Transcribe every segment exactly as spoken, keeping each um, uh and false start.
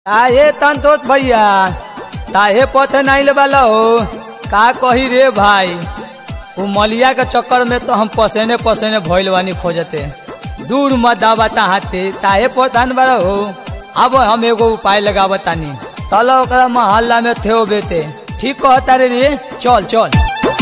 काहे संतोष भैया काहे पथ नहीं वाला हो का कही रे भाई वो मलिया के चक्कर में तो हम पसेने पसेने भइल बानी खोजते दूर मत दावता हाथे ताहे पथान वाला हो। अब हम एगो उपाय लगावतानी तलो ओकरा मोहल्ला में थे बेते ठीक कहता रे रे चल चल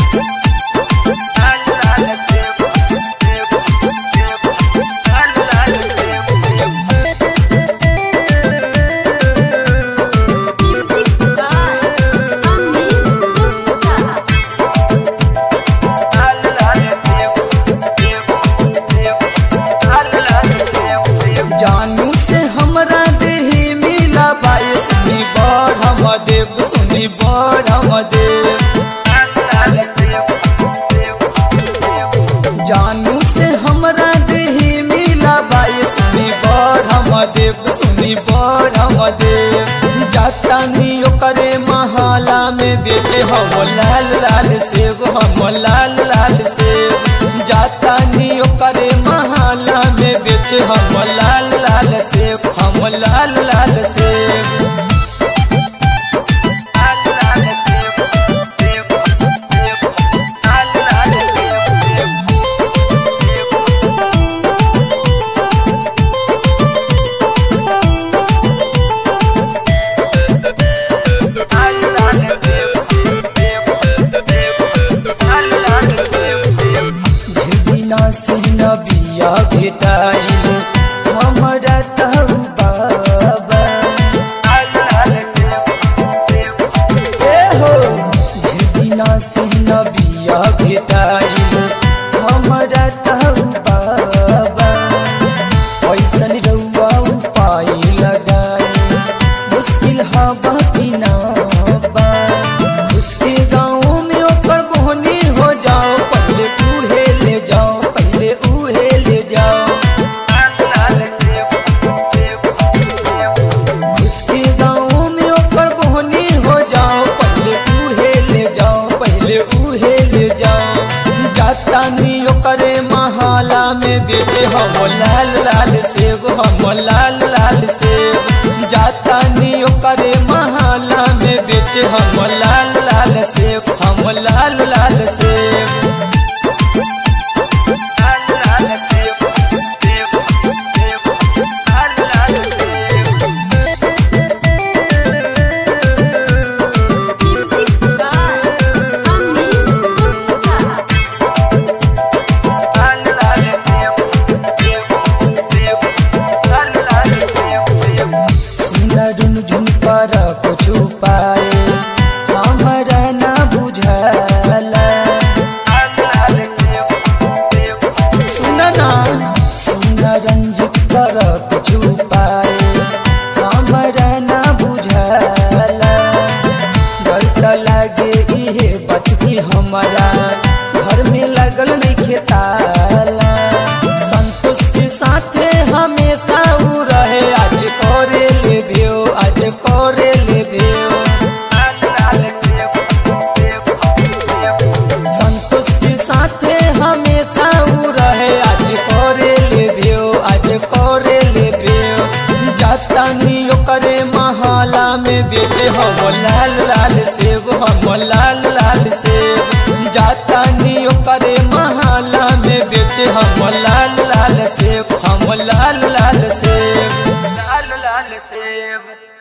जानू से हमरा देही मिला बाई सुनी बड़ हम देव सुनी बड़ हम देव जानू से हमरा देही मिला बाई सुनी बड़ हम देव सुनी बड़ हम देव जातानी ओकरे महाला में बेटे हम लाल लाल सेब हम लाल लाल सेब जातानी ओकरे महाला में बेटे हम लाल लाल सेब हम लाल लाल सेब से नबिया भेटाइल हमरा तहु बाबा ए हो दिना से नबिया भेटाइल हमरा तहु बाबा ऐसन रउआ उपाय लगाई मुश्किल हवा की ना बा उसके गाँव में ओकर बोहनी हो जाओ पहले तूहे ले जाओ करे महाला में बेटे हम लाल लाल सेब हम लाल लाल सेब जातानी करे महाला में बेटे हम लाल लाल सेब हम लाल लाल सेब पर कुछ उपाय हमरा ना बुझला सुन ना सुन रंजित कर कुछ उपाय हमरा ना बुझला डर त लागे इहे बचती हमारा घर में लगल नहीं खेताला संतोष के साथे हमेशा उ रहे आज करे लेबियो आज करे लेबियो संतोष के साथे हमेशा उ रहे आज करे लेबियो आज करे लेबियो जातानी ओकरे महाला में बेटे हम लाल लाल सेब हम लाल लाल सेब जातानी ओकरे महाला में बेटे हम लाल लाल सेब हम लाल लाल सेब लाल लाल सेब।